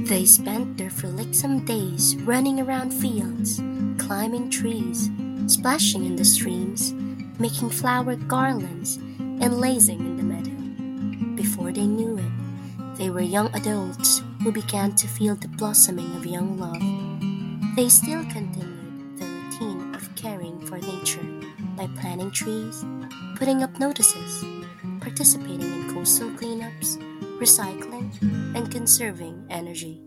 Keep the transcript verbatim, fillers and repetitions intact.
They spent their frolicsome days running around fields, climbing trees, splashing in the streams, making flower garlands, and lazing in the meadow. Before they knew it, they were young adults who began to feel the blossoming of young love. They still continued the routine of caring for nature by planting trees, putting up notices, participating in coastal cleanups, recycling, and conserving energy.